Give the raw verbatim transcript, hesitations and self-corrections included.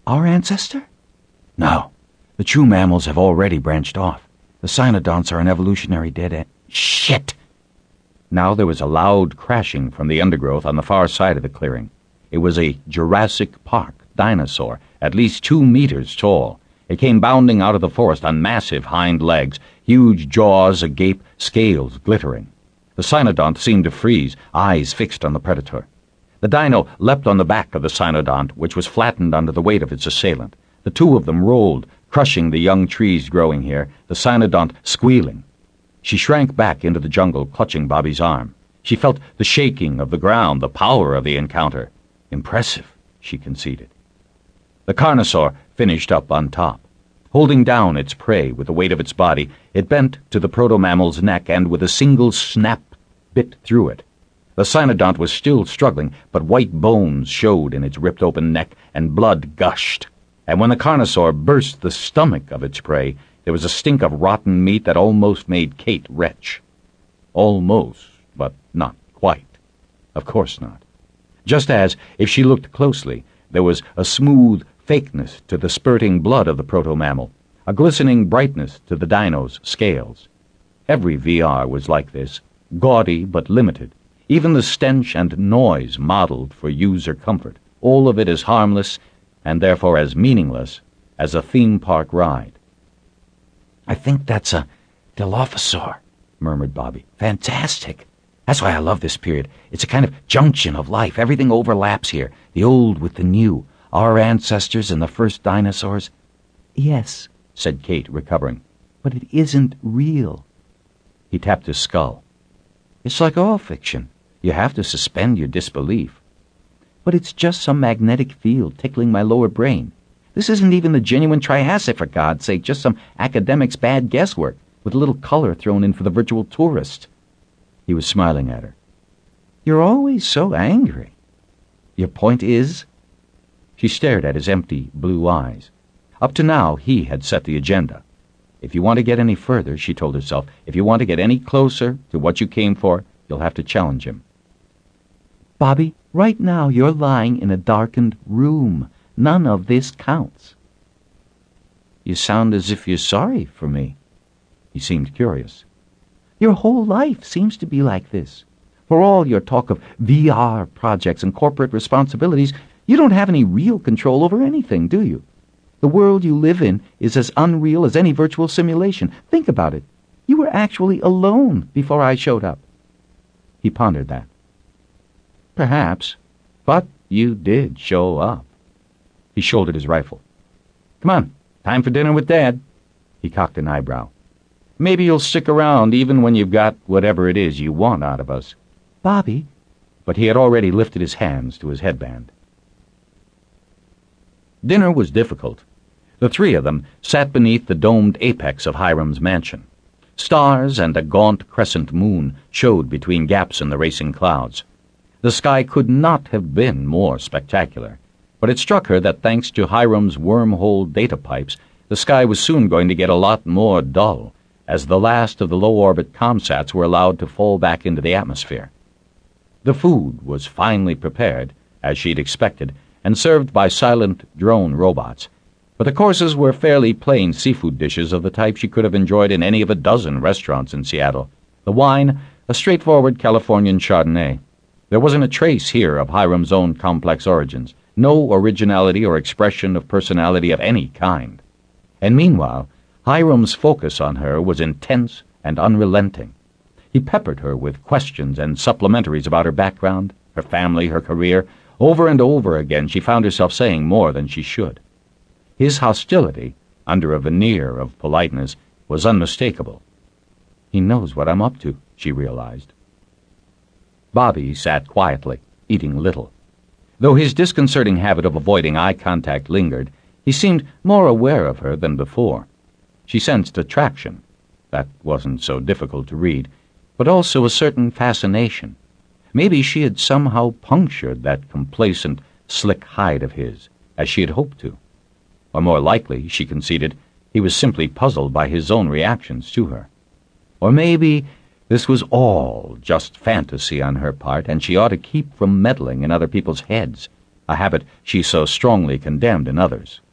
Our ancestor? No. The true mammals have already branched off. The cynodonts are an evolutionary dead end. Shit! Now there was a loud crashing from the undergrowth on the far side of the clearing. It was a Jurassic Park dinosaur, at least two meters tall. It came bounding out of the forest on massive hind legs, huge jaws agape, scales glittering. The cynodont seemed to freeze, eyes fixed on the predator. The dino leapt on the back of the cynodont, which was flattened under the weight of its assailant. The two of them rolled, crushing the young trees growing here, the cynodont squealing. She shrank back into the jungle, clutching Bobby's arm. She felt the shaking of the ground, the power of the encounter. Impressive, she conceded. The carnosaur finished up on top. Holding down its prey with the weight of its body, it bent to the proto-mammal's neck and with a single snap bit through it. The cynodont was still struggling, but white bones showed in its ripped-open neck and blood gushed. And when the carnosaur burst the stomach of its prey, there was a stink of rotten meat that almost made Kate retch. Almost, but not quite. Of course not. Just as, if she looked closely, there was a smooth fakeness to the spurting blood of the proto-mammal, a glistening brightness to the dino's scales. Every V R was like this, gaudy but limited, even the stench and noise modeled for user comfort, all of it as harmless and therefore as meaningless as a theme park ride. I think that's a Dilophosaur, murmured Bobby. Fantastic. That's why I love this period. It's a kind of junction of life. Everything overlaps here, the old with the new, our ancestors and the first dinosaurs. Yes, said Kate, recovering, but it isn't real. He tapped his skull. It's like all fiction. You have to suspend your disbelief. But it's just some magnetic field tickling my lower brain. This isn't even the genuine Triassic, for God's sake, just some academic's bad guesswork, with a little color thrown in for the virtual tourist. He was smiling at her. You're always so angry. Your point is? She stared at his empty blue eyes. Up to now, he had set the agenda. If you want to get any further, she told herself, if you want to get any closer to what you came for, you'll have to challenge him. Bobby, right now you're lying in a darkened room. None of this counts. You sound as if you're sorry for me. He seemed curious. Your whole life seems to be like this. For all your talk of V R projects and corporate responsibilities, you don't have any real control over anything, do you? The world you live in is as unreal as any virtual simulation. Think about it. You were actually alone before I showed up. He pondered that. Perhaps, but you did show up. He shouldered his rifle. Come on, time for dinner with Dad. He cocked an eyebrow. Maybe you'll stick around even when you've got whatever it is you want out of us. Bobby. But he had already lifted his hands to his headband. Dinner was difficult. The three of them sat beneath the domed apex of Hiram's mansion. Stars and a gaunt crescent moon showed between gaps in the racing clouds. The sky could not have been more spectacular, but it struck her that thanks to Hiram's wormhole data pipes, the sky was soon going to get a lot more dull, as the last of the low-orbit ComSats were allowed to fall back into the atmosphere. The food was finely prepared, as she'd expected, and served by silent drone robots, but the courses were fairly plain seafood dishes of the type she could have enjoyed in any of a dozen restaurants in Seattle. The wine, a straightforward Californian Chardonnay. There wasn't a trace here of Hiram's own complex origins, no originality or expression of personality of any kind. And meanwhile, Hiram's focus on her was intense and unrelenting. He peppered her with questions and supplementaries about her background, her family, her career. Over and over again she found herself saying more than she should. His hostility, under a veneer of politeness, was unmistakable. He knows what I'm up to, she realized. Bobby sat quietly, eating little. Though his disconcerting habit of avoiding eye contact lingered, he seemed more aware of her than before. She sensed attraction. That wasn't so difficult to read, but also a certain fascination. Maybe she had somehow punctured that complacent, slick hide of his, as she had hoped to. Or more likely, she conceded, he was simply puzzled by his own reactions to her. Or maybe this was all just fantasy on her part, and she ought to keep from meddling in other people's heads. a habit she so strongly condemned in others.